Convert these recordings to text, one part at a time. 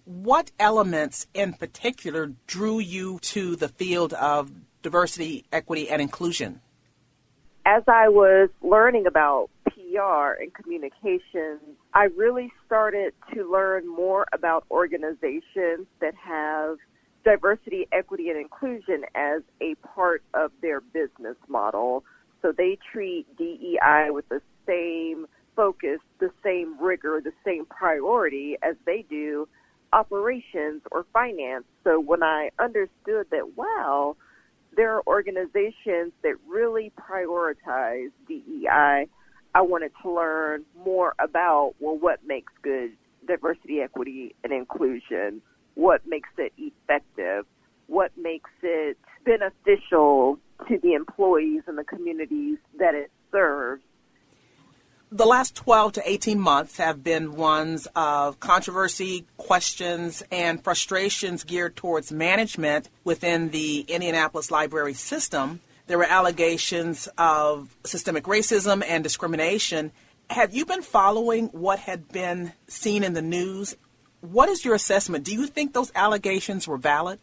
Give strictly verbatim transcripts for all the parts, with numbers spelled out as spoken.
What elements in particular drew you to the field of diversity, equity, and inclusion? As I was learning about P R and communications, I really started to learn more about organizations that have diversity, equity, and inclusion as a part of their business model. So they treat D E I with the same focus, the same rigor, the same priority as they do operations or finance. So when I understood that, wow, there are organizations that really prioritize D E I, I wanted to learn more about, well, what makes good diversity, equity, and inclusion? What makes it effective? What makes it beneficial to the employees and the communities that it serves? The last twelve to eighteen months have been ones of controversy, questions, and frustrations geared towards management within the Indianapolis library system. There were allegations of systemic racism and discrimination. Have you been following what had been seen in the news? What is your assessment? Do you think those allegations were valid?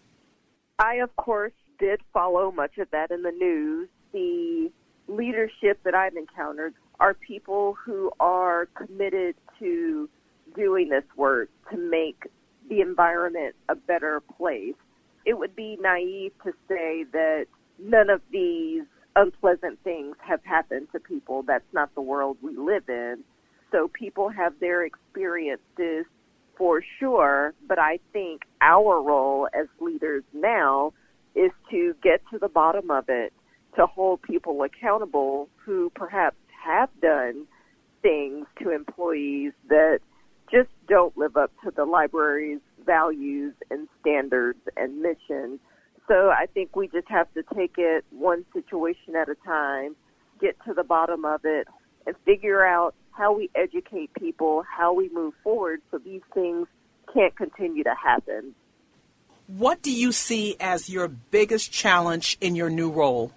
I, of course, did follow much of that in the news. The leadership that I've encountered are people who are committed to doing this work to make the environment a better place. It would be naive to say that none of these unpleasant things have happened to people. That's not the world we live in. So people have their experiences for sure, but I think our role as leaders now is to get to the bottom of it, to hold people accountable who perhaps have done things to employees that just don't live up to the library's values and standards and mission. So I think we just have to take it one situation at a time, get to the bottom of it, and figure out how we educate people, how we move forward so these things can't continue to happen. What do you see as your biggest challenge in your new role?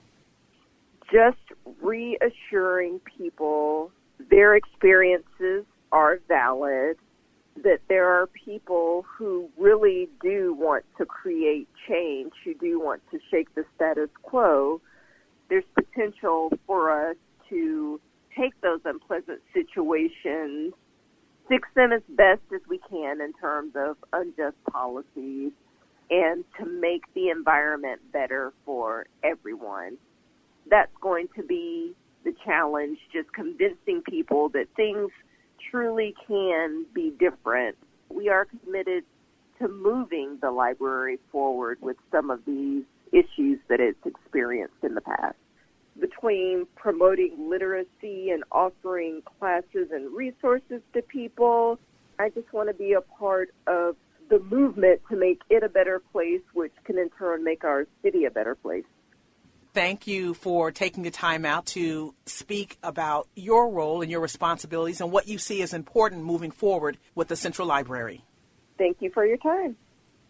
Just reassuring people their experiences are valid, that there are people who really do want to create change, who do want to shake the status quo. There's potential for us to take those unpleasant situations, fix them as best as we can in terms of unjust policies, and to make the environment better for everyone. That's going to be the challenge, just convincing people that things truly can be different. We are committed to moving the library forward with some of these issues that it's experienced in the past. Between promoting literacy and offering classes and resources to people, I just want to be a part of the movement to make it a better place, which can in turn make our city a better place. Thank you for taking the time out to speak about your role and your responsibilities and what you see as important moving forward with the Central Library. Thank you for your time.